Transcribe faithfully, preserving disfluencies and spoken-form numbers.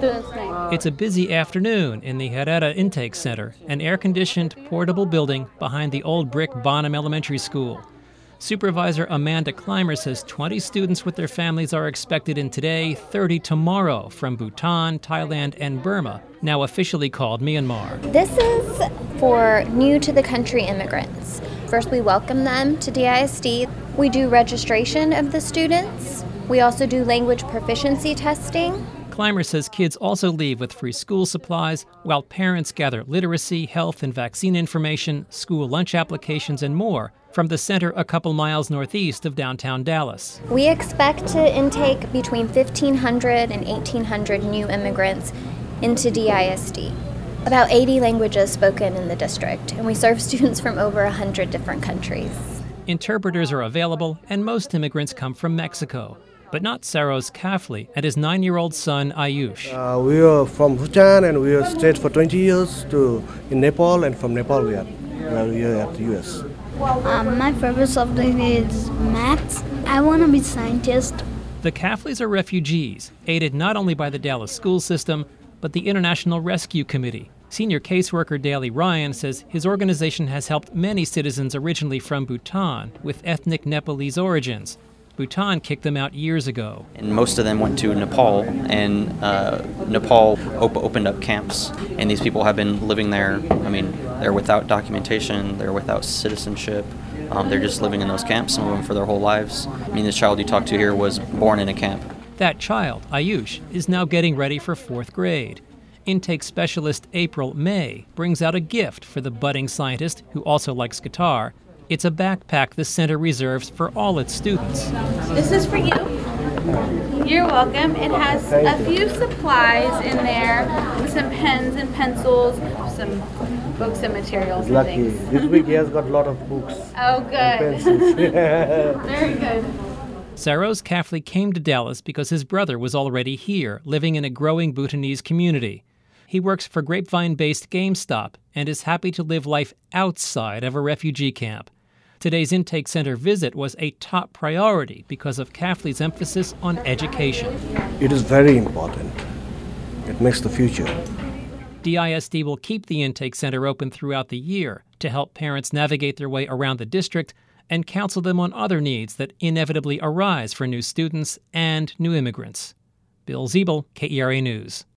student's name. It's a busy afternoon in the Herrera Intake Center, an air-conditioned, portable building behind the old brick Bonham Elementary School. Supervisor Amanda Clymer says twenty students with their families are expected in today, thirty tomorrow from Bhutan, Thailand, and Burma, now officially called Myanmar. This is for new-to-the-country immigrants. First, we welcome them to D I S D. We do registration of the students. We also do language proficiency testing. Clymer says kids also leave with free school supplies, while parents gather literacy, health, and vaccine information, school lunch applications, and more from the center a couple miles northeast of downtown Dallas. We expect to intake between fifteen hundred and eighteen hundred new immigrants into D I S D. About eighty languages spoken in the district, and we serve students from over one hundred different countries. Interpreters are available, and most immigrants come from Mexico. But not Saros Kafli and his nine-year-old son, Ayush. Uh, we are from Bhutan, and we have stayed for twenty years to in Nepal, and from Nepal we are, we are here at the U S. Um, my favorite subject is maths. I want to be a scientist. The Kaflis are refugees, aided not only by the Dallas school system, but the International Rescue Committee. Senior caseworker Daly Ryan says his organization has helped many citizens originally from Bhutan with ethnic Nepalese origins. Bhutan kicked them out years ago. And most of them went to Nepal, and uh, Nepal op- opened up camps, and these people have been living there. I mean, they're without documentation, they're without citizenship, um, they're just living in those camps, some of them for their whole lives. I mean, this child you talked to here was born in a camp. That child, Ayush, is now getting ready for fourth grade. Intake specialist April May brings out a gift for the budding scientist who also likes guitar. It's a backpack the center reserves for all its students. This is for you. You're welcome. It has a few supplies in there, some pens and pencils, some books and materials and Lucky. things. This week he has got a lot of books. Oh, good. And pencils. Very good. Saros Kafli came to Dallas because his brother was already here, living in a growing Bhutanese community. He works for Grapevine-based GameStop and is happy to live life outside of a refugee camp. Today's Intake Center visit was a top priority because of Kafli's emphasis on education. It is very important. It makes the future. D I S D will keep the Intake Center open throughout the year to help parents navigate their way around the district and counsel them on other needs that inevitably arise for new students and new immigrants. Bill Ziebel, K E R A News.